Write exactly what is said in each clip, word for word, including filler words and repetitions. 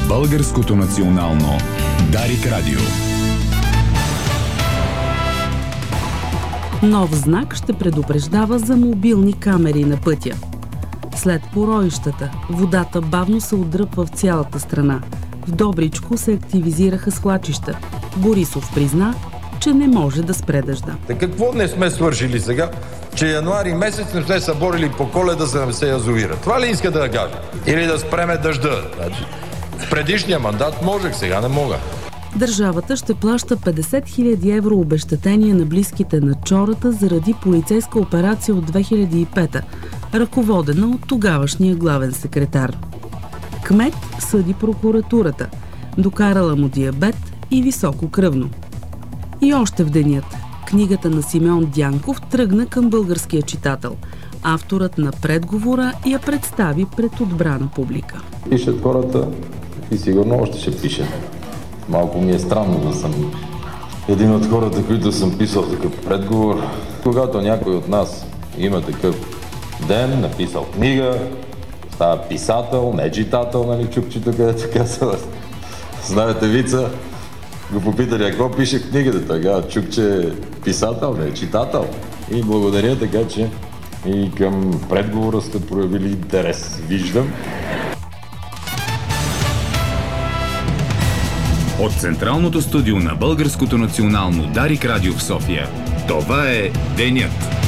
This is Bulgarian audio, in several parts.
Българското национално Дарик Радио. Нов знак ще предупреждава за мобилни камери на пътя. След пороищата, водата бавно се отдръпва в цялата страна. В Добричко се активизираха свлачища. Борисов призна, че не може да спре дъжда. Да какво не сме свършили сега? Че януари месец не сме съборили по Коледа, за да не се язовира. Това ли иска да кажа? Или да спреме дъжда? Значи, в предишния мандат можех, сега не мога. Държавата ще плаща петдесет хиляди евро обезщетение на близките на Чората заради полицейска операция от две хиляди и пета, ръководена от тогавашния главен секретар. Кмет съди прокуратурата, докарала му диабет и високо кръвно. И още в денят книгата на Симеон Дянков тръгна към българския читател. Авторът на предговора я представи пред отбрана публика. Пишат хората и сигурно още ще пише. Малко ми е странно да съм един от хората, които съм писал такъв предговор. Когато някой от нас има такъв ден, написал книга, става писател, не читател, нали, чукчето, където казва. Знаете вица, го попитали, ако пише книгата, тогава чукче е писател, не е читател. И благодаря, така че и към предговора сте проявили интерес. Виждам. От Централното студио на Българското национално Дарик Радио в София. Това е Денят.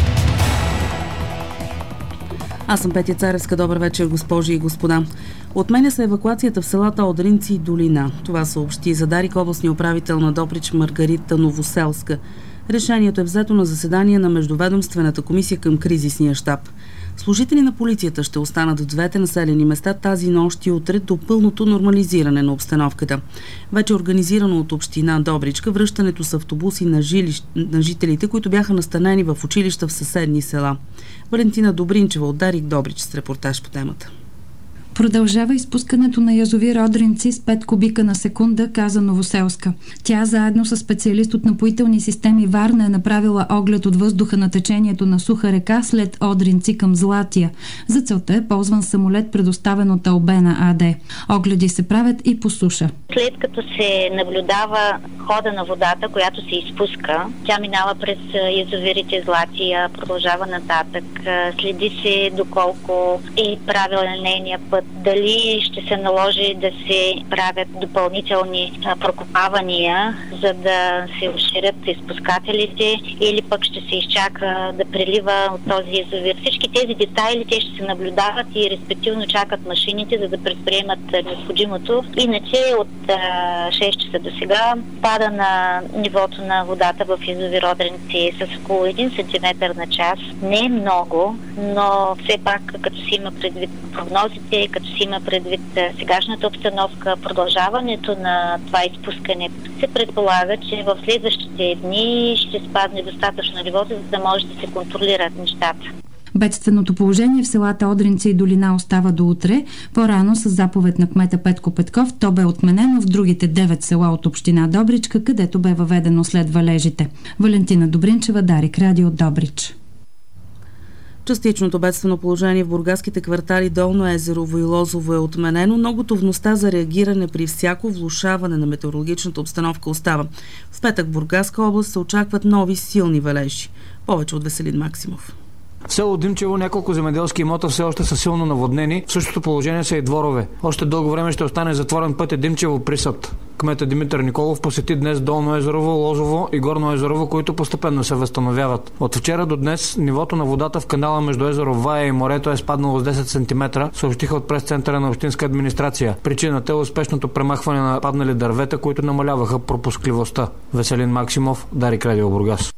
Аз съм Петя Царевска. Добър вечер, госпожи и господа. Отменя се евакуацията в селата Одринци и Долина. Това съобщи за Дарик областния управител на Добрич Маргарита Новоселска. Решението е взето на заседание на Междуведомствената комисия към кризисния щаб. Служители на полицията ще останат в двете населени места тази нощ и утре до пълното нормализиране на обстановката. Вече организирано от община Добричка връщането с автобуси на, жилищ... на жителите, които бяха настанени в училища в съседни села. Валентина Добринчева от Дарик Добрич с репортаж по темата. Продължава изпускането на язовир Одринци с пет кубика на секунда, каза Новоселска. Тя заедно с специалист от Напоителни системи Варна е направила оглед от въздуха на течението на суха река след Одринци към Златия. За целта е ползван самолет, предоставен от Албена АД. Огледи се правят и по суша. След като се наблюдава хода на водата, която се изпуска, тя минава през язовирите Златия, продължава нататък, следи се доколко е правилен нейния път, дали ще се наложи да се правят допълнителни а, прокопавания, за да се уширят изпускателите, или пък ще се изчака да прелива от този язовир. Всички тези детайли те ще се наблюдават и респективно чакат машините, за да предприемат необходимото. Иначе от а, шест часа до сега пада на нивото на водата в язовир Одринци с около един сантиметър на час. Не е много, но все пак като си има предвид прогнозите, като си има предвид сегашната обстановка, продължаването на това изпускане, се предполага, че в следващите дни ще спадне достатъчно нивото, за да може да се контролират нещата. Бедственото положение в селата Одринци и Долина остава до утре. По-рано с заповед на кмета Петко Петков то бе отменено в другите девет села от община Добричка, където бе въведено след валежите. Валентина Добринчева, Дарик Радио, Добрич. Частичното бедствено положение в бургаските квартали Долно Езерово и Лозово е отменено, но готовността за реагиране при всяко влошаване на метеорологичната обстановка остава. В петък в Бургаска област се очакват нови силни валежи. Повече от Веселин Максимов. В село Димчево няколко земеделски имота все още са силно наводнени. В същото положение са и дворове. Още дълго време ще остане затворен пътя Димчево Присъд. Кметът Димитър Николов посети днес Долно Езерово, Лозово и Горно Езерово, които постепенно се възстановяват. От вчера до днес нивото на водата в канала между езеро Вая и морето е спаднало с десет сантиметра, съобщиха от прес-центъра на общинска администрация. Причината е успешното премахване на паднали дървета, които намаляваха пропускливостта. Веселин Максимов, Дарик Радио, Бургас.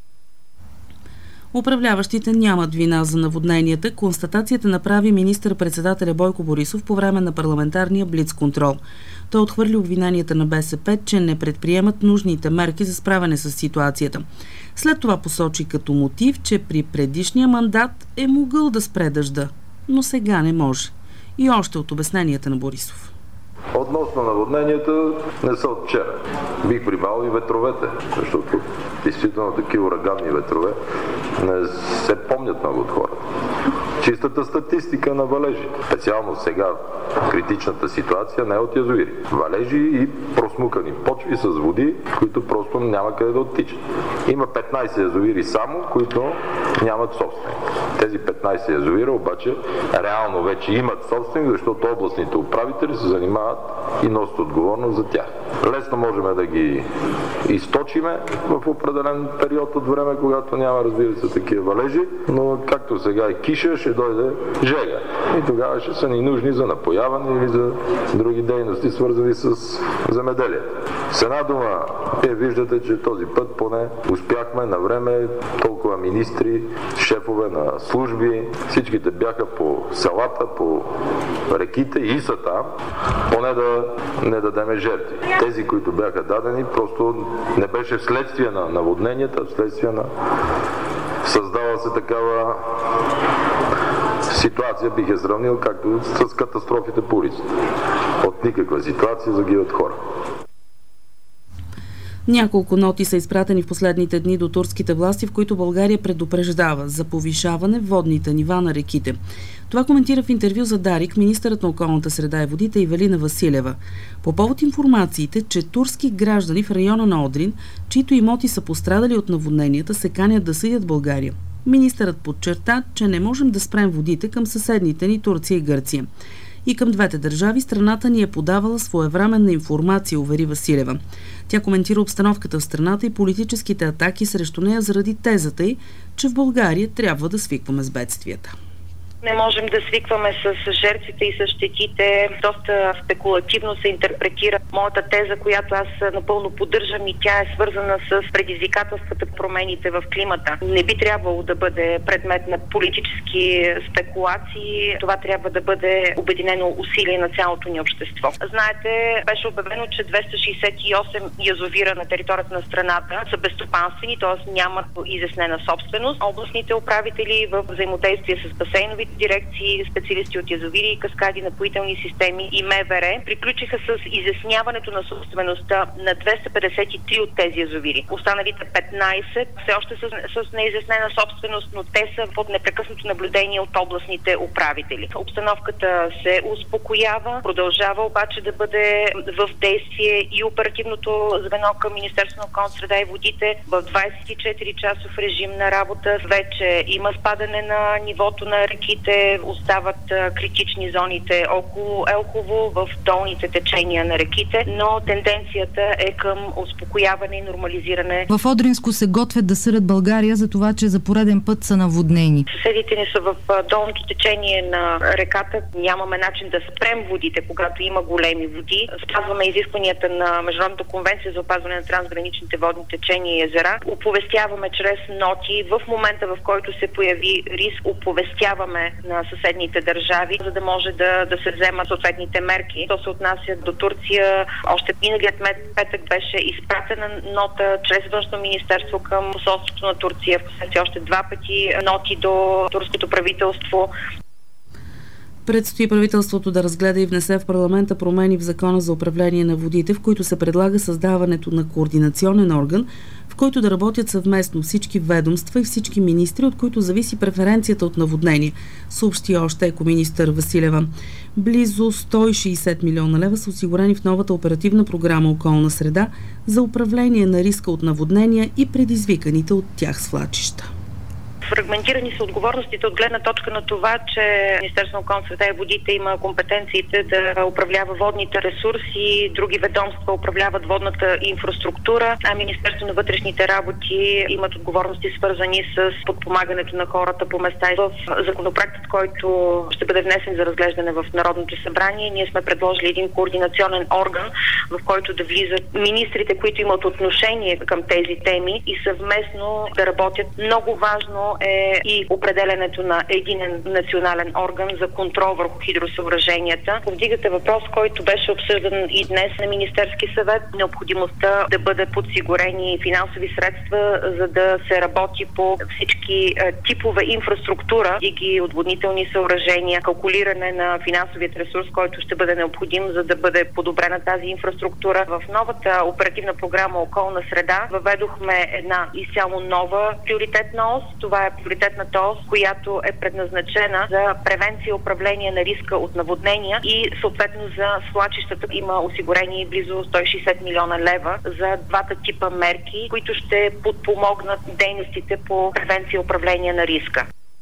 Управляващите нямат вина за наводненията. Констатацията направи министър-председателя Бойко Борисов по време на парламентарния блиц-контрол. Той отхвърли обвиненията на БСП, че не предприемат нужните мерки за справяне с ситуацията. След това посочи като мотив, че при предишния мандат е могъл да спре дъжда, но сега не може. И още от обясненията на Борисов. Относно наводненията не са от вчера. Бих прибавил и ветровете, защото действително такива ураганни ветрове не се помнят много от хората. чистата статистика на валежи. Специално сега критичната ситуация не е от язовири. Валежи и просмукани почви с води, които просто няма къде да оттичат. Има петнайсет язовири само, които нямат собственик. Тези петнайсет язовира обаче реално вече имат собственик, защото областните управители се занимават и носят отговорност за тях. Лесно можем да ги източиме в определен период от време, когато няма, разбира се, такива валежи, но както сега е киша, ще дойде жега. И тогава ще са ни нужни за напояване или за други дейности, свързани с земеделието. С една дума, вие виждате, че този път поне успяхме на време, толкова министри, шефове на служби, всичките бяха по селата, по реките и са там, поне да не дадеме жертви. Тези, които бяха дадени, просто не беше вследствие на наводненията, вследствие на създава се такава ситуация, бих я сравнил, както с катастрофите по улицата. От никаква ситуация загиват хора. Няколко ноти са изпратени в последните дни до турските власти, в които България предупреждава за повишаване водните нива на реките. Това коментира в интервю за Дарик министърът на околната среда и водите Ивелина Василева. По повод информациите, че турски граждани в района на Одрин, чието имоти са пострадали от наводненията, се канят да съдят България. Министърът подчерта, че не можем да спрем водите към съседните ни Турция и Гърция. И към двете държави страната ни е подавала своевременна информация, увери Василева. Тя коментира обстановката в страната и политическите атаки срещу нея заради тезата й, че в България трябва да свикваме с бедствията. Не можем да свикваме с жертвите и с щетите. Доста спекулативно се интерпретира моята теза, която аз напълно поддържам, и тя е свързана с предизвикателствата, промените в климата. Не би трябвало да бъде предмет на политически спекулации. Това трябва да бъде обединено усилие на цялото ни общество. Знаете, беше обявено, че двеста шейсет и осем язовира на територията на страната са безстопанствени, т.е. нямат изяснена собственост. Областните управители в взаимодействие с басейнови дирекции, специалисти от язовири и каскади, напоителни системи и МВР приключиха с изясняването на собствеността на двеста петдесет и три от тези язовири. Останалите петнайсет все още са с неизяснена собственост, но те са под непрекъснато наблюдение от областните управители. Обстановката се успокоява, продължава обаче да бъде в действие и оперативното звено към Министерството на околната среда и водите в двайсет и четири часов режим на работа. Вече има спадане на нивото на реките, остават критични зоните около Елхово, в долните течения на реките, но тенденцията е към успокояване и нормализиране. В Одринско се готвят да съдят България за това, че за пореден път са наводнени. Съседите ни са в долното течение на реката. Нямаме начин да спрем водите, когато има големи води. Спазваме изискванията на Международната конвенция за опазване на трансграничните водни течения и езера. Оповестяваме чрез ноти. В момента, в който се появи риск, оповестяваме на съседните държави, за да може да, да се вземат съответните мерки. То се отнася до Турция. Още миналият петък беше изпратена нота чрез Външно министерство към посолството на Турция. Впоследствие още два пъти ноти до турското правителство. Предстои правителството да разгледа и внесе в парламента промени в Закона за управление на водите, в които се предлага създаването на координационен орган, в който да работят съвместно всички ведомства и всички министри, от които зависи преференцията от наводнение, съобщи още екоминистър Василева. Близо сто и шейсет милиона лева са осигурени в новата оперативна програма „Околна среда“ за управление на риска от наводнения и предизвиканите от тях свлачища. Фрагментирани са отговорностите от гледна точка на това, че Министерството на околната среда и водите има компетенциите да управлява водните ресурси, други ведомства управляват водната инфраструктура, а Министерството на вътрешните работи имат отговорности, свързани с подпомагането на хората по места. В законопроектът, който ще бъде внесен за разглеждане в Народното събрание, ние сме предложили един координационен орган, в който да влизат министрите, които имат отношение към тези теми и съвместно да работят. Много важно е и определенето на единен национален орган за контрол върху хидросъоръженията. Повдигате въпрос, който беше обсъждан и днес на Министерски съвет. Необходимостта да бъдат подсигурени финансови средства, за да се работи по всички типове инфраструктура и ги отводнителни съоръжения, калкулиране на финансовият ресурс, който ще бъде необходим, за да бъде подобрена тази инфраструктура. В новата оперативна програма „Околна среда“ въведохме една изцяло нова приоритетна ос. Това е е приоритетната ос, която е предназначена за превенция и управление на риска от наводнения и съответно за свлачищата има осигурени близо сто и шейсет милиона лева за двата типа мерки, които ще подпомогнат дейностите по превенция и управление на риска.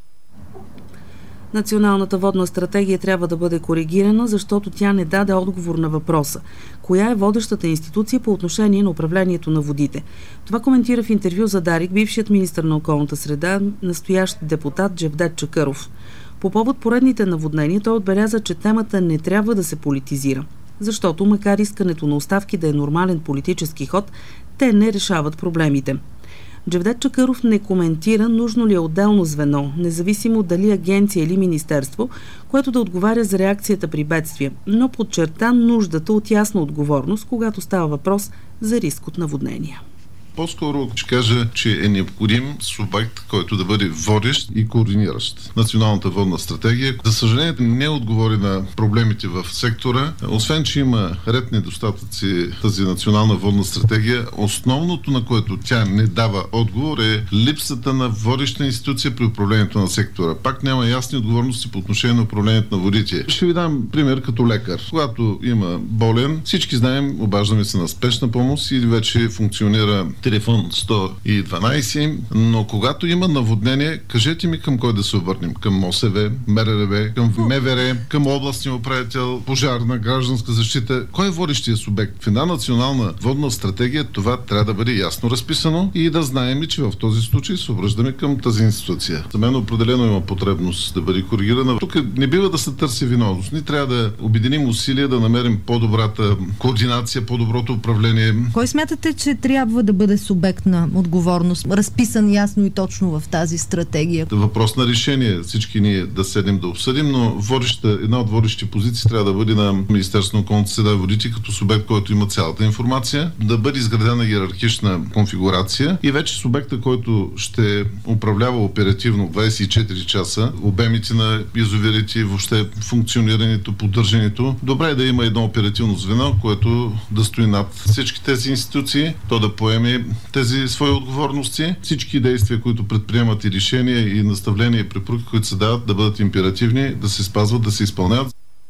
Националната водна стратегия трябва да бъде коригирана, защото тя не даде отговор на въпроса. Коя е водещата институция по отношение на управлението на водите? Това коментира в интервю за Дарик бившият министър на околната среда, настоящ депутат Джевдет Чакъров. По повод поредните наводнения той отбеляза, че темата не трябва да се политизира, защото макар искането на оставки да е нормален политически ход, те не решават проблемите. Джевдет Чакъров не коментира нужно ли е отделно звено, независимо дали агенция или министерство, което да отговаря за реакцията при бедствия, но подчерта нуждата от ясна отговорност, когато става въпрос за риск от наводнения. По-скоро ще кажа, че е необходим субект, който да бъде водещ и координиращ Националната водна стратегия. За съжаление, не отговори на проблемите в сектора. Освен, че има ред недостатъци тази Национална водна стратегия, основното, на което тя не дава отговор, е липсата на водеща институция при управлението на сектора. Пак няма ясни отговорности по отношение на управлението на водите. Ще ви дам пример като лекар. Когато има болен, всички знаем, обаждаме се на спешна помощ или вече функционира телефон сто и дванайсет, но когато има наводнение, кажете ми към кой да се обърнем. Към МОСВ, МРРБ, към МВР, към областния управител, пожарна, гражданска защита. Кой е водещия субект? В една национална водна стратегия това трябва да бъде ясно разписано и да знаем, че в този случай се обръщаме към тази институция. За мен определено има потребност да бъде коригирана. Тук не бива да се търси виновност. Ние трябва да обединим усилия да намерим по-добрата координация, по-доброто управление. Кой смятате, че трябва да бъде субект на отговорност, разписан ясно и точно в тази стратегия? Въпрос на решение. Всички ние да седнем да обсъдим, но водеща, една от водещите позиции трябва да бъде на Министерството на околната среда и водите като субект, който има цялата информация, да бъде изградена иерархична конфигурация и вече субекта, който ще управлява оперативно двайсет и четири часа обемите на язовирите, въобще функционирането, поддържането. Добре е да има едно оперативно звено, което да стои над всички тези институции, то да поеме тези свои отговорности. Всички действия, които предприемат и решения, и наставления, и препоръки, които се дават, да бъдат императивни, да се спазват, да се изпълняват.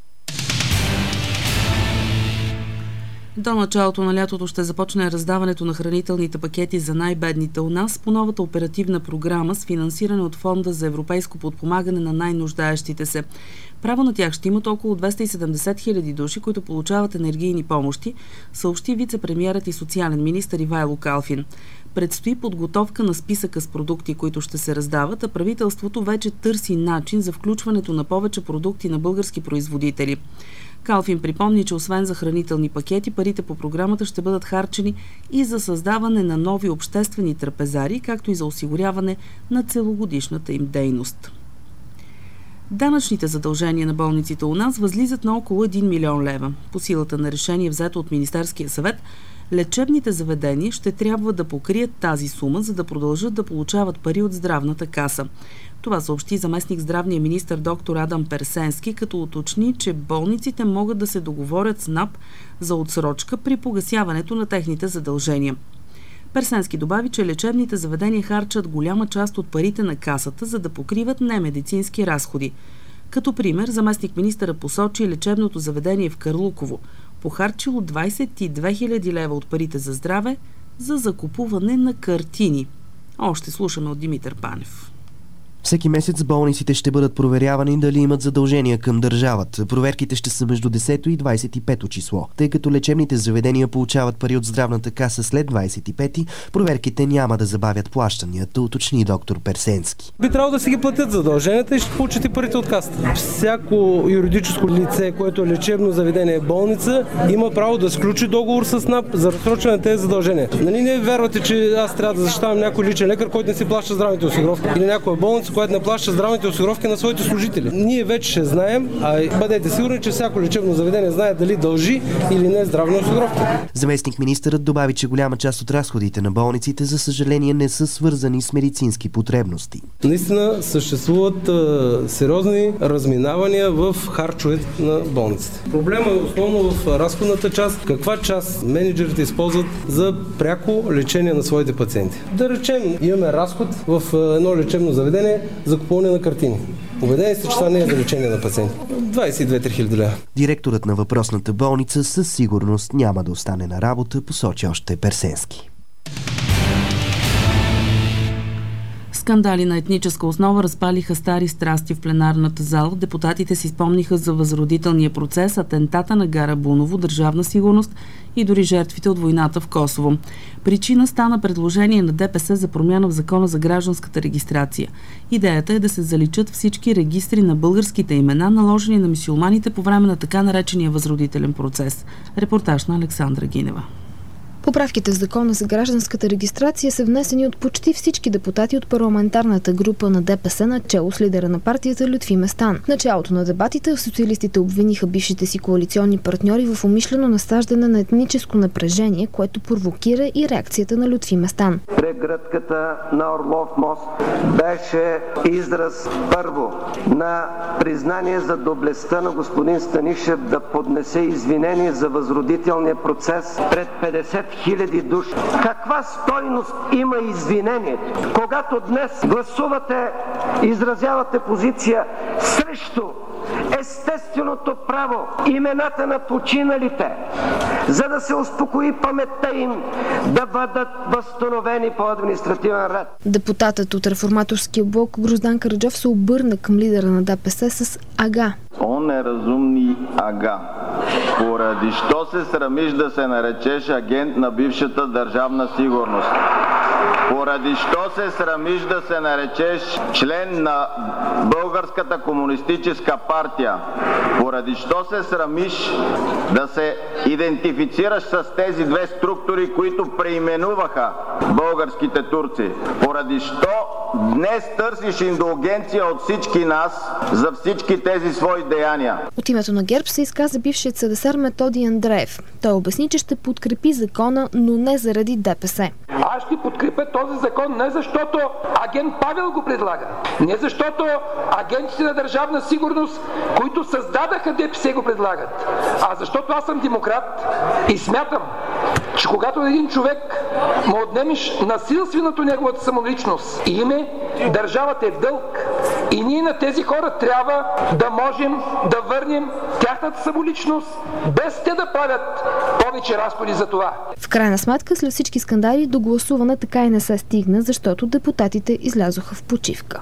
До началото на лятото ще започне раздаването на хранителните пакети за най-бедните у нас по новата оперативна програма с финансиране от Фонда за европейско подпомагане на най-нуждаещите се. Право на тях ще имат около двеста и седемдесет хиляди души, които получават енергийни помощи, съобщи вице-премиерът и социален министър Ивайло Калфин. Предстои подготовка на списъка с продукти, които ще се раздават, а правителството вече търси начин за включването на повече продукти на български производители. Калфин припомни, че освен за хранителни пакети, парите по програмата ще бъдат харчени и за създаване на нови обществени трапезари, както и за осигуряване на целогодишната им дейност. Данъчните задължения на болниците у нас възлизат на около един милион лева. По силата на решение, взето от Министерския съвет, лечебните заведения ще трябва да покрият тази сума, за да продължат да получават пари от здравната каса. Това съобщи заместник здравния министър доктор Адам Персенски, като уточни, че болниците могат да се договорят с НАП за отсрочка при погасяването на техните задължения. Персенски добави, че лечебните заведения харчат голяма част от парите на касата, за да покриват немедицински разходи. Като пример, заместник министъра посочи лечебното заведение в Карлуково, похарчило двайсет и две хиляди лева от парите за здраве за закупуване на картини. Още слушаме от Димитър Панев. Всеки месец болниците ще бъдат проверявани дали имат задължения към държавата. Проверките ще са между десето и двайсет и пето число. Тъй като лечебните заведения получават пари от здравната каса след двайсет и пети, проверките няма да забавят плащанията, уточни доктор Персенски. Би трябвало да си ги платят задълженията и ще получите парите от касата. Всяко юридическо лице, което е лечебно заведение болница, има право да сключи договор с НАП за разсрочване на тези задължения. Нали не вярвате, че аз трябва да защитавам някой личен лекар, който не си плаща здравните осигуровки, или някоя болница, което не плаща здравните осигуровки на своите служители. Ние вече ще знаем, а бъдете сигурни, че всяко лечебно заведение знае дали дължи или не здравни осигуровки. Заместник министърът добави, че голяма част от разходите на болниците, за съжаление, не са свързани с медицински потребности. Наистина съществуват а, сериозни разминавания в харчовете на болниците. Проблема е основно в разходната част. Каква част менеджерите използват за пряко лечение на своите пациенти? Да речем, имаме разход в едно лечебно заведение за купуване на картини. Убедени сте, че това не е за лечение на пациенти. двадесет и две до три хиляди лева. Директорът на въпросната болница със сигурност няма да остане на работа, посочи още Персенски. Скандали на етническа основа разпалиха стари страсти в пленарната зала. Депутатите си спомниха за възродителния процес, атентата на Гара Буново, Държавна сигурност и дори жертвите от войната в Косово. Причина стана предложение на ДПС за промяна в Закона за гражданската регистрация. Идеята е да се заличат всички регистри на българските имена, наложени на мюсюлманите по време на така наречения възродителен процес. Репортаж на Александра Гинева. Поправките в Закона за гражданската регистрация са внесени от почти всички депутати от парламентарната група на ДПС, начело с лидера на партията Лютви Местан. В началото на дебатите социалистите обвиниха бившите си коалиционни партньори в умишлено насаждане на етническо напрежение, което провокира и реакцията на Лютви Местан. Прегръдката на Орлов мост беше израз първо на признание за доблестта на господин Станишев да поднесе извинение за възродителния процес пред петдесет хиляди души. Каква стойност има извинението, когато днес гласувате, изразявате позиция срещу естественото право, имената на починалите, за да се успокои паметта им, да бъдат възстановени по административен ред. Депутатът от реформаторския блок Гроздан Караджов се обърна към лидера на ДПС с ага. О, неразумни ага! Поради що се срамиш да се наречеш агент на бившата Държавна сигурност? Поради що се срамиш да се наречеш член на Българската комунистическа партия? Поради що се срамиш да се идентифицираш с тези две структури, които преименуваха българските турци? Поради що днес търсиш индулгенция от всички нас за всички тези свои деяния? От името на ГЕРБ се изказа бившият седесар Методи Андреев. Той обясни, че ще подкрепи закона, но не заради ДПС. Аз ще подкрепя този закон не защото агент Павел го предлага, не защото агентите на Държавна сигурност, които създадаха ДПС, го предлагат, а защото аз съм демократ и смятам, че когато един човек му отнемеш насилственото неговата самоличност и име, държавата е в дълг. И ние на тези хора трябва да можем да върнем тяхната самоличност, без те да правят повече разходи за това. В крайна сметка, след всички скандали, до гласуване така и не се стигна, защото депутатите излязоха в почивка.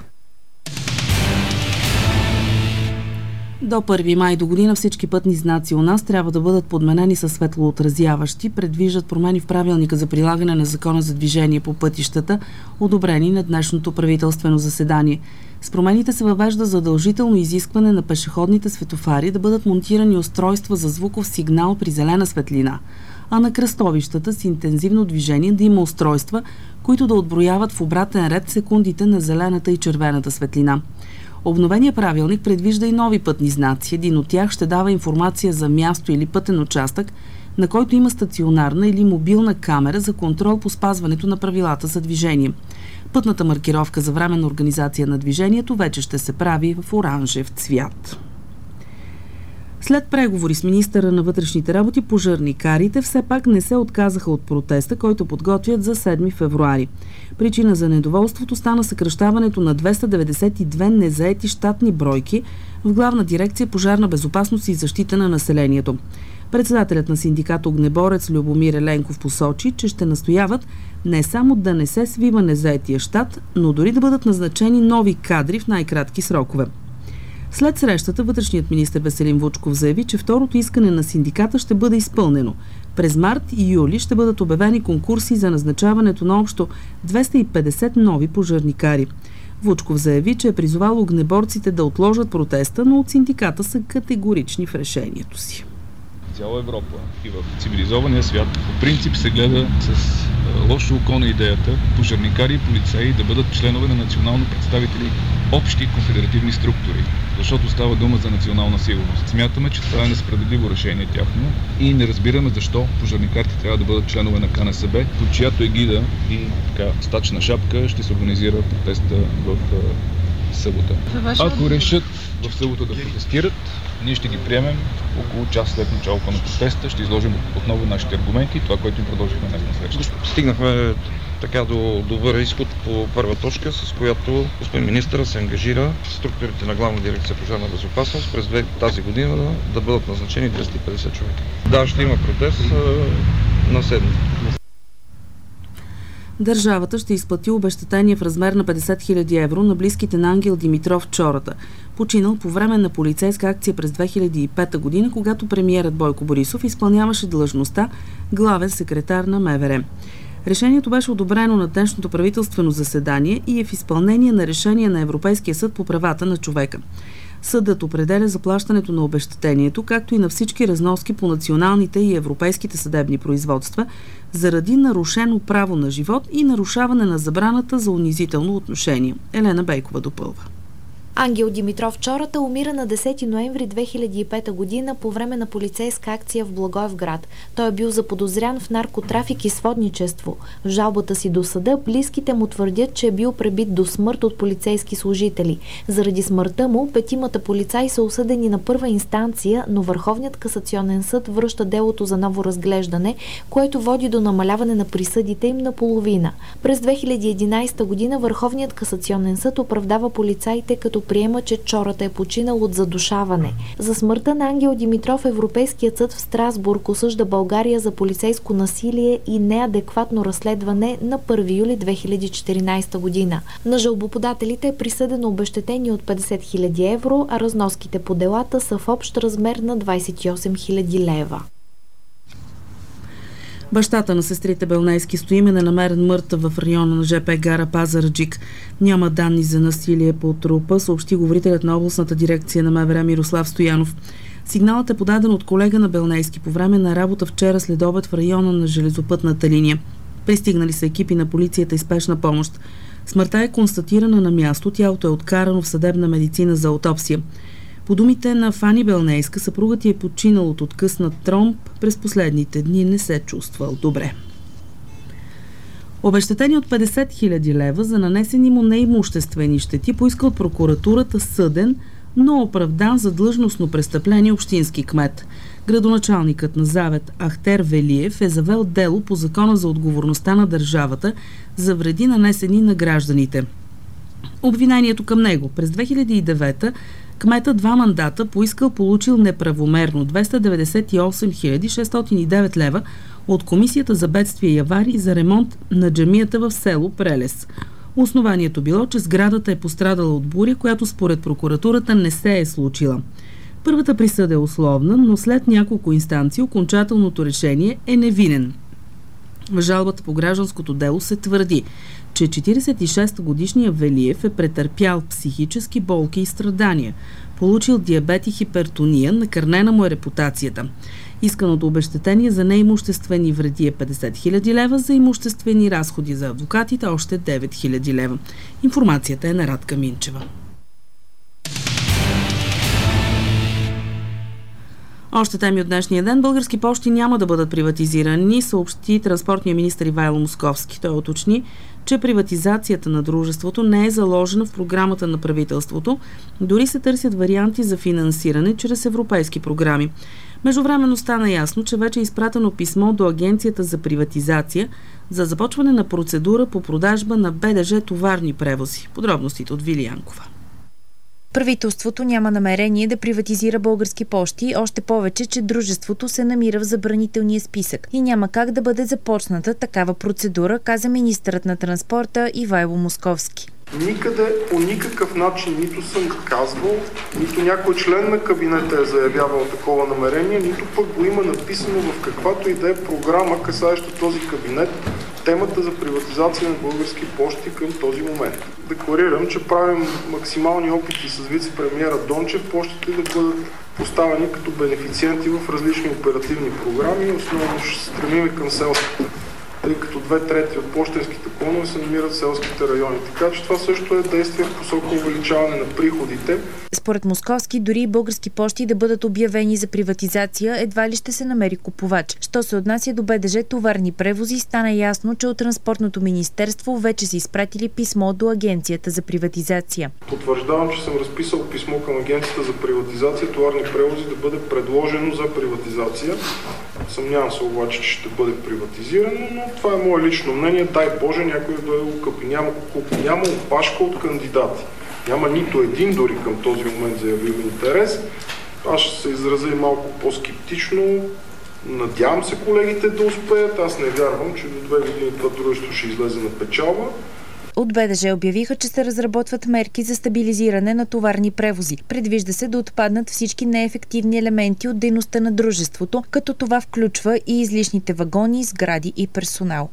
До първи май до година всички пътни знаци у нас трябва да бъдат подменени със светлоотразяващи. Предвиждат промени в правилника за прилагане на Закона за движение по пътищата, одобрени на днешното правителствено заседание. С промените се въвежда задължително изискване на пешеходните светофари да бъдат монтирани устройства за звуков сигнал при зелена светлина, а на кръстовищата с интензивно движение да има устройства, които да отброяват в обратен ред секундите на зелената и червената светлина. Обновения правилник предвижда и нови пътни знаци. Един от тях ще дава информация за място или пътен участък, на който има стационарна или мобилна камера за контрол по спазването на правилата за движение. Пътната маркировка за временна организация на движението вече ще се прави в оранжев цвят. След преговори с министъра на вътрешните работи, пожарникарите все пак не се отказаха от протеста, който подготвят за седми февруари. Причина за недоволството стана съкращаването на двеста деветдесет и две незаети щатни бройки в Главна дирекция пожарна безопасност и защита на населението. Председателят на синдикат Огнеборец Любомир Еленков посочи, че ще настояват не само да не се свива незаетия щат, но дори да бъдат назначени нови кадри в най-кратки срокове. След срещата вътрешният министър Веселин Вучков заяви, че второто искане на синдиката ще бъде изпълнено. През март и юли ще бъдат обявени конкурси за назначаването на общо двеста и петдесет нови пожарникари. Вучков заяви, че е призовал огнеборците да отложат протеста, но от синдиката са категорични в решението си. Цяла Европа и в цивилизования свят по принцип се гледа с лошо око на идеята пожарникари и полицаи да бъдат членове на национално представители общи конфедеративни структури, защото става дума за национална сигурност. Смятаме, че това е несправедливо решение тяхно и не разбираме защо пожарникарите трябва да бъдат членове на КНСБ, под чиято егида и така стачна шапка ще се организира протеста в събота. Ако решат в събота да протестират, ние ще ги приемем около час след началото на протеста, ще изложим отново нашите аргументи и това, което им продължихме днес на среща. Стигнахме така до добър изход по първа точка, с която господин министър се ангажира структурите на Главна дирекция пожарна безопасност през тази година да, да бъдат назначени двеста и петдесет човека. Да, ще има протест а, на седмица. Държавата ще изплати обезщетение в размер на петдесет хиляди евро на близките на Ангел Димитров Чората, починал по време на полицейска акция през две хиляди и пета година, когато премиерът Бойко Борисов изпълняваше длъжността главен секретар на МВР. Решението беше одобрено на днешното правителствено заседание и е в изпълнение на решение на Европейския съд по правата на човека. Съдът определя заплащането на обезщетението, както и на всички разноски по националните и европейските съдебни производства, заради нарушено право на живот и нарушаване на забраната за унизително отношение. Елена Бейкова допълва. Ангел Димитров Чората умира на десети ноември две хиляди и пета година по време на полицейска акция в Благоевград. Той е бил заподозрян в наркотрафик и сводничество. В жалбата си до съда близките му твърдят, че е бил пребит до смърт от полицейски служители. Заради смъртта му петимата полицаи са осъдени на първа инстанция, но Върховният касационен съд връща делото за ново разглеждане, което води до намаляване на присъдите им на половина. През две хиляди и единадесета година Върховният касационен съд оправдава полицаите, като приема, че Чората е починал от задушаване. За смъртта на Ангел Димитров Европейският съд в Страсбург осъжда България за полицейско насилие и неадекватно разследване на първи юли две хиляди и четиринадесета година. На жалбоподателите е присъдено обезщетение от петдесет хиляди евро, а разноските по делата са в общ размер на двадесет и осем хиляди лева. Бащата на сестрите Белнейски Стоимен е намерен мъртъв в района на ЖП гара Пазарджик. Няма данни за насилие по трупа, съобщи говорителят на областната дирекция на МВР Мирослав Стоянов. Сигналът е подаден от колега на Белнейски по време на работа вчера след обед в района на железопътната линия. Пристигнали са екипи на полицията и спешна помощ. Смъртта е констатирана на място, тялото е откарано в съдебна медицина за аутопсия. По думите на Фани Белнейска, съпругът ѝ е починал от откъснат тромб, през последните дни не се чувствал добре. Обезщетение от петдесет хиляди лева за нанесени му неимуществени щети поиска от прокуратурата съден, но оправдан за длъжностно престъпление общински кмет. Градоначалникът на Завет Ахтер Велиев е завел дело по Закона за отговорността на държавата за вреди нанесени на гражданите. Обвинението към него: през две хиляди и девета кмета два мандата поискал получил неправомерно двеста деветдесет и осем хиляди шестстотин и девет лева от Комисията за бедствия и аварии за ремонт на джамията в село Прелес. Основанието било, че сградата е пострадала от буря, която според прокуратурата не се е случила. Първата присъда е условна, но след няколко инстанции окончателното решение е невинен. В жалбата по гражданското дело се твърди, че четиридесет и шестогодишният Велиев е претърпял психически болки и страдания, получил диабет и хипертония, накърнена му е репутацията. Исканото обезщетение за неимуществени вреди е петдесет хиляди лева, за имуществени разходи за адвокатите още девет хиляди лева. Информацията е на Радка Минчева. Още теми от днешния ден. Български пощи няма да бъдат приватизирани, съобщи транспортния министър Ивайло Московски. Той уточни, че приватизацията на дружеството не е заложена в програмата на правителството. Дори се търсят варианти за финансиране чрез европейски програми. Междувременно стана ясно, че вече е изпратено писмо до Агенцията за приватизация за започване на процедура по продажба на БДЖ товарни превози. Подробностите от Вили Янкова. Правителството няма намерение да приватизира Български пощи, още повече, че дружеството се намира в забранителния списък и няма как да бъде започната такава процедура, каза министърът на транспорта Ивайло Московски. Никъде по никакъв начин нито съм казвал, нито някой член на кабинета е заявявал такова намерение, нито пък го има написано в каквато и да е програма, касаеща този кабинет, темата за приватизация на Български пощи към този момент. Декларирам, че правим максимални опити с вице-премиера Дончев пощите да бъдат поставени като бенефициенти в различни оперативни програми и основно ще се стремим към селската. тъй като две трети от пощенските клонове се намират в селските райони. Така че това също е действие в посока увеличаване на приходите. Според Московски, дори и Български пощи да бъдат обявени за приватизация, едва ли ще се намери купувач. Що се отнася до БДЖ товарни превози, стана ясно, че от Транспортното министерство вече са изпратили писмо до Агенцията за приватизация. Потвърждавам, че съм разписал писмо към Агенцията за приватизация товарни превози да бъде предложено за приватизация. Съмнявам се обаче, че ще бъде приватизирано, но това е мое лично мнение. Дай Боже някой да го купи. Няма, няма опашка от кандидати. Няма нито един дори към този момент заявил интерес. Аз ще се изразя и малко по-скептично. Надявам се колегите да успеят. Аз не вярвам, че до две години това дружество ще излезе на печалба. От БДЖ обявиха, че се разработват мерки за стабилизиране на товарни превози. Предвижда се да отпаднат всички неефективни елементи от дейността на дружеството, като това включва и излишните вагони, сгради и персонал.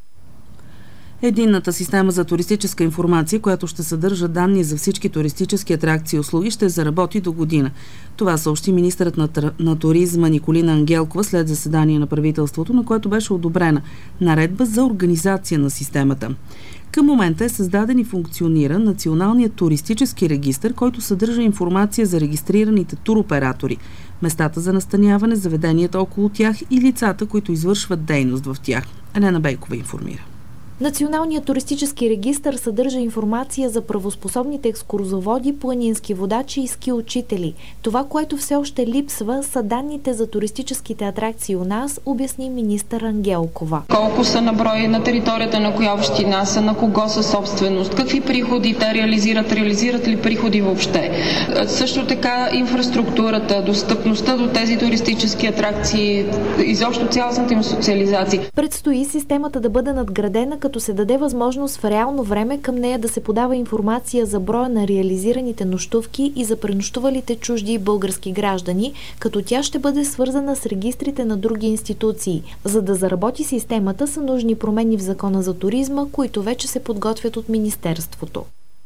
Единната система за туристическа информация, която ще съдържа данни за всички туристически атракции и услуги, ще заработи до година. Това съобщи министърът на, на туризма Николина Ангелкова след заседание на правителството, на което беше одобрена наредба за организация на системата. Към момента е създаден и функционира Националният туристически регистър, който съдържа информация за регистрираните туроператори, местата за настаняване, заведенията около тях и лицата, които извършват дейност в тях. Елена Бейкова информира. Националният туристически регистър съдържа информация за правоспособните екскурзоводи, планински водачи и ски учители. Това, което все още липсва, са данните за туристическите атракции у нас, обясни министър Ангелкова. Колко са на брой, на територията на коя община са, на кого са собственост, какви приходи те реализират, реализират ли приходи въобще. Също така инфраструктурата, достъпността до тези туристически атракции, изобщо цялостната им социализация. Предстои системата да бъде надградена, като се даде възможност в реално време към нея да се подава информация за броя на реализираните нощувки и за пренощувалите чужди и български граждани, като тя ще бъде свързана с регистрите на други институции. За да заработи системата са нужни промени в Закона за туризма, които вече се подготвят от Министерството.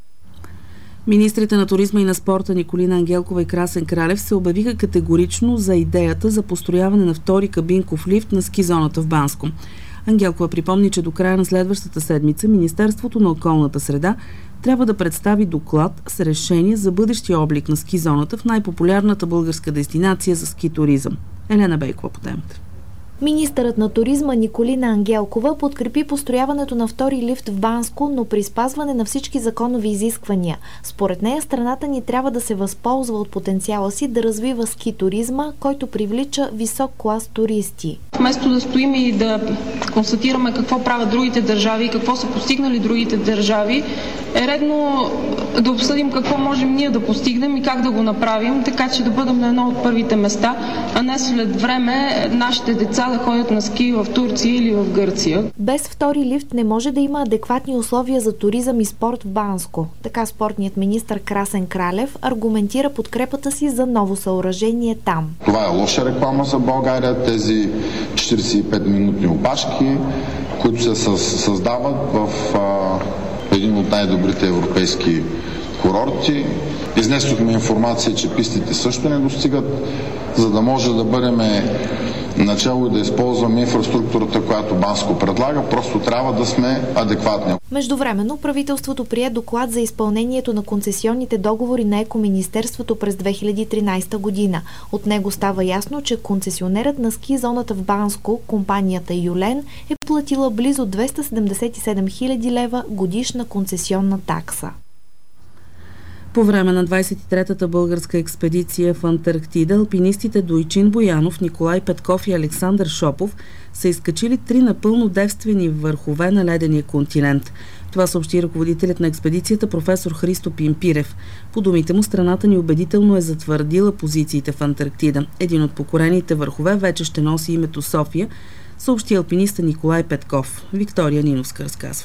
Министрите на туризма и на спорта Николина Ангелкова и Красен Кралев се обявиха категорично за идеята за построяване на втори кабинков лифт на ски зоната в Банско. Ангелкова припомни, че до края на следващата седмица Министерството на околната среда трябва да представи доклад с решение за бъдещия облик на ски зоната в най-популярната българска дестинация за ски туризъм. Елена Бейкова по темата. Министърът на туризма Николина Ангелкова подкрепи построяването на втори лифт в Банско, но при спазване на всички законови изисквания. Според нея страната ни трябва да се възползва от потенциала си да развива ски туризма, който привлича висок клас туристи. Вместо да стоим и да констатираме какво правят другите държави и какво са постигнали другите държави, е редно да обсъдим какво можем ние да постигнем и как да го направим, така че да бъдем на едно от първите места, а не след време нашите деца да ходят на ски в Турция или в Гърция. Без втори лифт не може да има адекватни условия за туризъм и спорт в Банско. Така спортният министър Красен Кралев аргументира подкрепата си за ново съоръжение там. Това е лоша реклама за България. Тези четиридесет и пет минутни опашки, които се създават в а, един от най-добрите европейски курорти. Изнесохме информация, че пистите също не достигат, за да може да бъдем начало и да използваме инфраструктурата, която Банско предлага, просто трябва да сме адекватни. Междувременно правителството прие доклад за изпълнението на концесионните договори на Екоминистерството през две хиляди и тринадесета година. От него става ясно, че концесионерът на ски зоната в Банско, компанията Юлен, е платила близо двеста седемдесет и седем хиляди лева годишна концесионна такса. По време на двадесет и третата българска експедиция в Антарктида, алпинистите Дойчин Боянов, Николай Петков и Александър Шопов са изкачили три напълно девствени върхове на ледения континент. Това съобщи ръководителят на експедицията професор Христо Пимпирев. По думите му, страната ни убедително е затвърдила позициите в Антарктида. Един от покорените върхове вече ще носи името София, съобщи алпиниста Николай Петков. Виктория Ниновска разказва.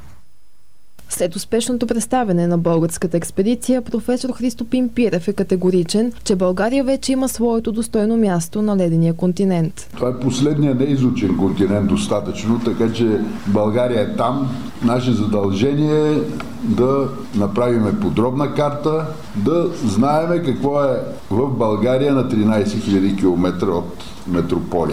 След успешното представяне на българската експедиция, професор Христо Пимпирев е категоричен, че България вече има своето достойно място на ледения континент. Това е последният неизучен континент достатъчно, така че България е там. Наше задължение е да направим подробна карта, да знаем какво е в България на тринадесет хиляди километра от метрополията.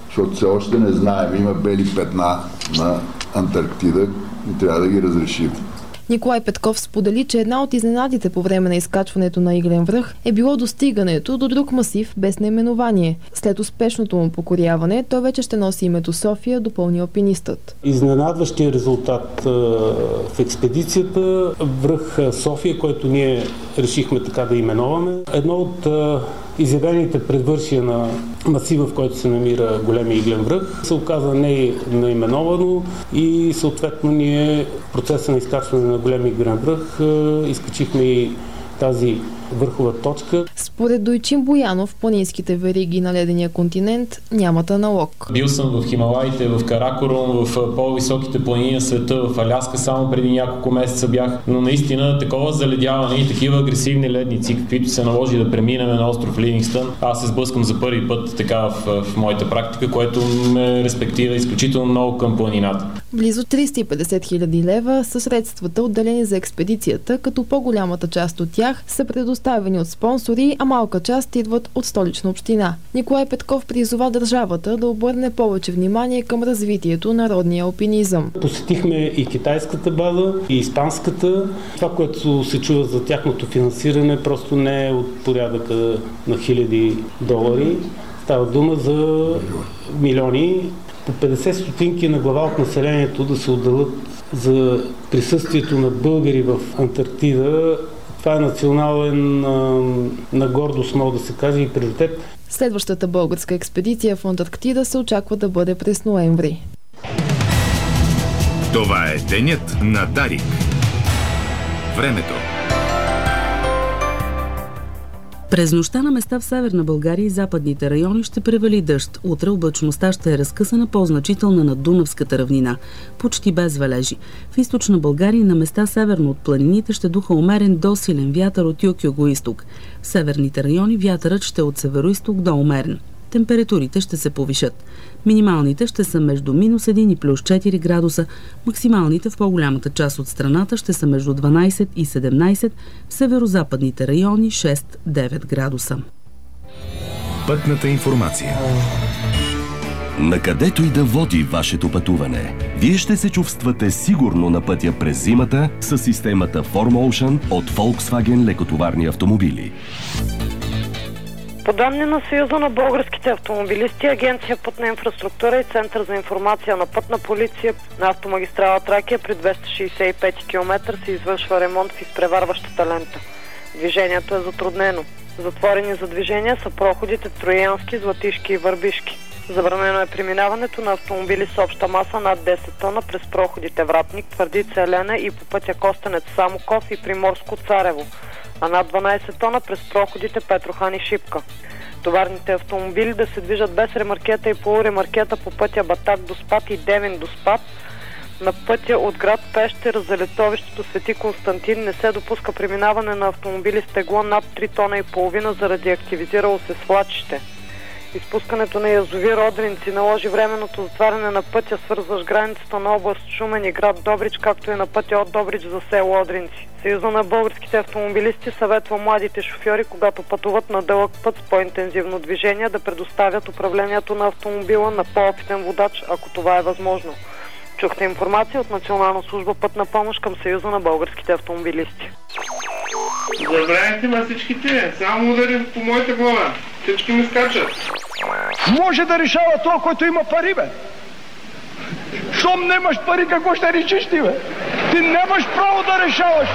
защото все още не знаем. Има бели петна на Антарктида и трябва да ги разрешим. Николай Петков сподели, че една от изненадите по време на изкачването на Иглен връх е било достигането до друг масив без наименование. След успешното му покоряване, той вече ще носи името София, допълни алпинистът. Изненадващия резултат а, в експедицията връх София, който ние решихме така да именуваме. Едно от а, изявените предвършия на масива, в който се намира големия Иглен връх, се оказа не наименовано и съответно ние в процеса на изкачване на големия Иглен връх изкачихме и тази върхова точка. Според Дойчин Боянов, планинските вериги на ледения континент нямат аналог. Бил съм в Хималаите, в Каракорум, в по-високите планини на света, в Аляска само преди няколко месеца бях, но наистина такова заледяване и такива агресивни ледници, каквито се наложи да преминем на остров Ливингстън, аз се сблъскам за първи път така в, в моята практика, което ме респектира изключително много към планината. Близо триста и петдесет хиляди лева са средствата отделени за експедицията, като по-голямата част от тях са предоставени от спонсори, а малка част идват от Столична община. Николай Петков призова държавата да обърне повече внимание към развитието на родния алпинизъм. Посетихме и китайската база, и испанската. Това, което се чува за тяхното финансиране, просто не е от порядъка на хиляди долари. Става дума за милиони. По петдесет стотинки на глава от населението да се отделят за присъствието на българи в Антарктида. Това е национален а, на гордост, мога да се каже, и приоритет. Следващата българска експедиция в Антарктида се очаква да бъде през ноември. Това е денят на Дарик. Времето. През нощта на места в северна България и западните райони ще превали дъжд. Утре облачността ще е разкъсана по-значителна над Дунавската равнина, почти без валежи. В източна България и на места северно от планините ще духа умерен до силен вятър от юг-югоизток. В северните райони вятърът ще е от североизток до умерен. Температурите ще се повишат. Минималните ще са между минус един и плюс четири градуса, максималните в по-голямата част от страната ще са между дванайсет и седемнайсет, в северо-западните райони шест до девет градуса. Пътната информация. Накъдето и да води вашето пътуване, вие ще се чувствате сигурно на пътя през зимата с системата фор моушън от Volkswagen лекотоварни автомобили. По данни на Съюза на българските автомобилисти, Агенция Пътна инфраструктура и Център за информация на Пътна полиция на автомагистрала Тракия при двеста шейсет и пети километър се извършва ремонт в изпреварващата лента. Движението е затруднено. Затворени за движение са проходите Троянски, Златишки и Върбишки. Забранено е преминаването на автомобили с обща маса над десет тона през проходите Вратник, Твърдица Елена и по пътя Костенец Самоков и Приморско Царево, а над дванайсет тона през проходите Петрохан и Шипка. Товарните автомобили да се движат без ремаркета и полуремаркета по пътя Батак до Спат и Девин до Спат. На пътя от град Пещера за летовището Свети Константин не се допуска преминаване на автомобили с тегло над три тона и половина заради активизирало се свлачище. Изпускането на язовир Одринци наложи временното затваряне на пътя, свързващ границата на област Шумен и град Добрич, както и на пътя от Добрич за село Одринци. Съюза на българските автомобилисти съветва младите шофьори, когато пътуват на дълъг път с по-интензивно движение, да предоставят управлението на автомобила на по-опитен водач, ако това е възможно. Чухте информация от Национална служба Пътна помощ към Съюза на българските автомобилисти. Забравяйте ме всичките, само ударим по моята глава. Всички ми скачат. Може да решава това, който има пари, бе. Щом нямаш пари, какво ще решиш ти, бе? Ти нямаш право да решаваш.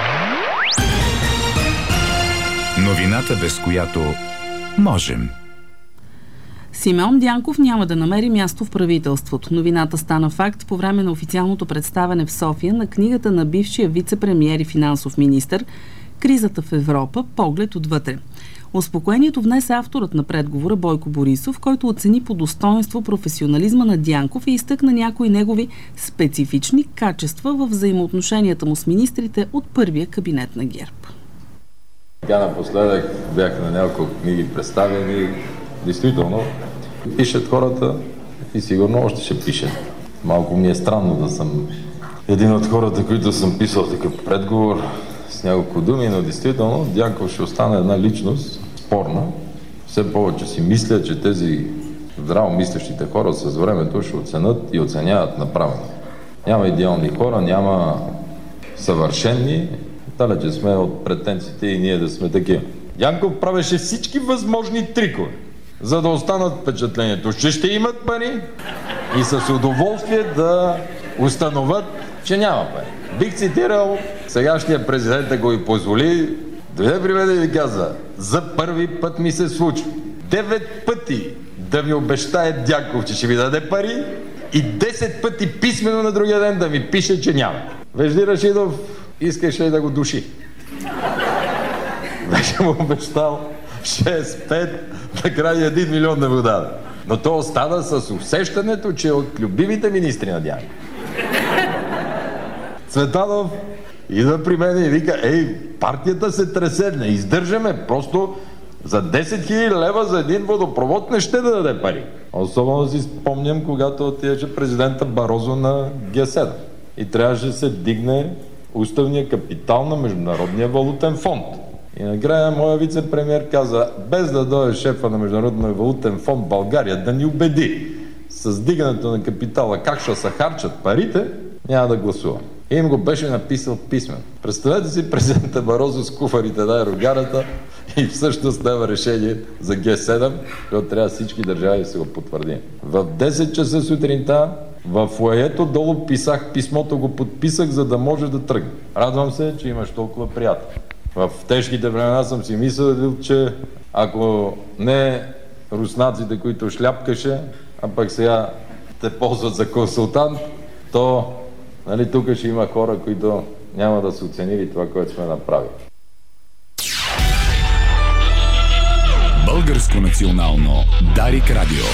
Новината, без която можем. Симеон Дянков няма да намери място в правителството. Новината стана факт по време на официалното представяне в София на книгата на бившия вице-премиер и финансов министър «Кризата в Европа. Поглед отвътре». Успокоението внесе авторът на предговора Бойко Борисов, който оцени по достоинство професионализма на Дянков и изтъкна някои негови специфични качества в взаимоотношенията му с министрите от първия кабинет на ГЕРБ. Тя напоследък бяха на няколко книги представени. Действително, пишат хората и сигурно още ще пишат. Малко ми е странно да съм един от хората, които съм писал такъв предговор с няколко думи, но действително Дянков ще остане една личност спорна. Все повече си мисля, че тези здраво мислещите хора с времето ще оценят и оценяват направено. Няма идеални хора, няма съвършени, далече сме от претенциите и ние да сме такива. Дянков правеше всички възможни трикове, за да останат впечатлението, че ще имат пари и с удоволствие да установят, че няма пари. Бих цитирал сегашния президент, да го и позволи, дойде при мен и ви каза: за първи път ми се случва девет пъти да ми обещае Дянков, че ще ми даде пари, и десет пъти писмено на другия ден да ми пише, че няма. Вежди Рашидов искаше да го души. Беше му обещал шест пет, накрая един милион да му даде. Но то остана с усещането, че от любимите министри на Дянков. Цветанов идва при мен и вика: ей, партията се тресе, не издържаме, просто за десет хиляди лева за един водопровод не ще да даде пари. Особено си спомням, когато отидеше президента Барозо на Ге седем и трябваше да се дигне уставния капитал на Международния валутен фонд. И накрая моя вице-премиер каза: без да дойде шефа на Международния валутен фонд България да ни убеди с дигането на капитала как ще се харчат парите, няма да гласува. И им го беше написал писмен. Представете си президента Барозо с куфарите на аерогарата и всъщност няма решение за Ге седем, защото трябва всички държави да се го потвърди. В десет часа сутринта в фоайето долу писах писмото, го подписах, за да може да тръгне. Радвам се, че имаш толкова приятели. В тежките времена съм си мислил, че ако не руснаците, които шляпкаше, а пък сега те ползват за консултант, то нали, тук ще има хора, които няма да са оценили това, което сме направили. Българско национално Дарик Радио.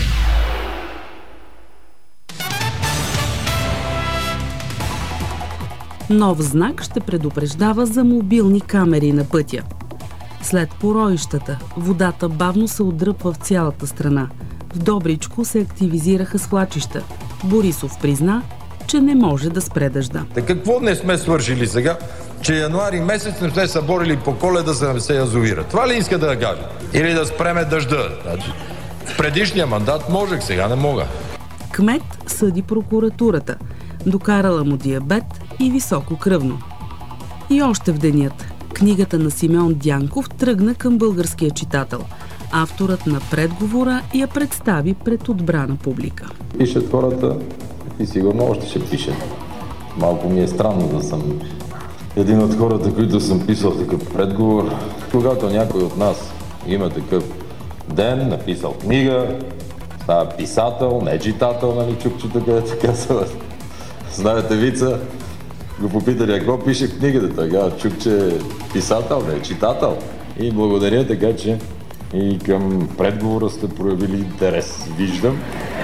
Нов знак ще предупреждава за мобилни камери на пътя. След пороищата, водата бавно се отдръпва в цялата страна. В Добричко се активизираха свлачища. Борисов призна, че не може да спре дъжда. Да какво не сме свършили сега? Че януари месец не сме съборили по Коледа, за да се язовира. Това ли иска да кажа? Или да спреме дъжда? Значи, в предишния мандат можех, сега не мога. Кмет съди прокуратурата. Докарала му диабет и високо кръвно. И още в денят книгата на Симеон Дянков тръгна към българския читател. Авторът на предговора я представи пред отбрана публика. Пишат хората и сигурно още ще пишат. Малко ми е странно да съм един от хората, които съм писал такъв предговор. Когато някой от нас има такъв ден, написал книга, става писател, не читател, нали, чукчета, където казват. Знаете вица, го попитали, какво пише в книгата, така, чук, че е писател, не е читател. И благодаря, така че и към предговора сте проявили интерес. Виждам.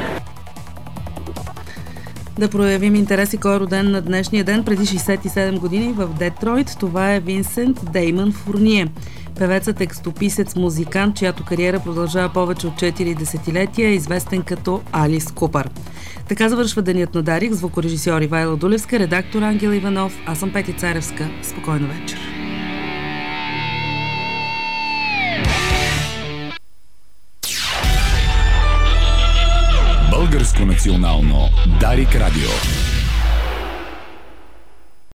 Да проявим интерес и кой е роден на днешния ден преди шейсет и седем години в Детройт. Това е Винсент Деймън Фурние. Певецът, текстописец, музикант, чиято кариера продължава повече от четири десетилетия, е известен като Алис Купър. Така завършва денят на Дарик. Звукорежисьор Ивайло Дулевска, редактор Ангел Иванов. Аз съм Петя Царевска. Спокойна вечер. Българско национално Дарик Радио.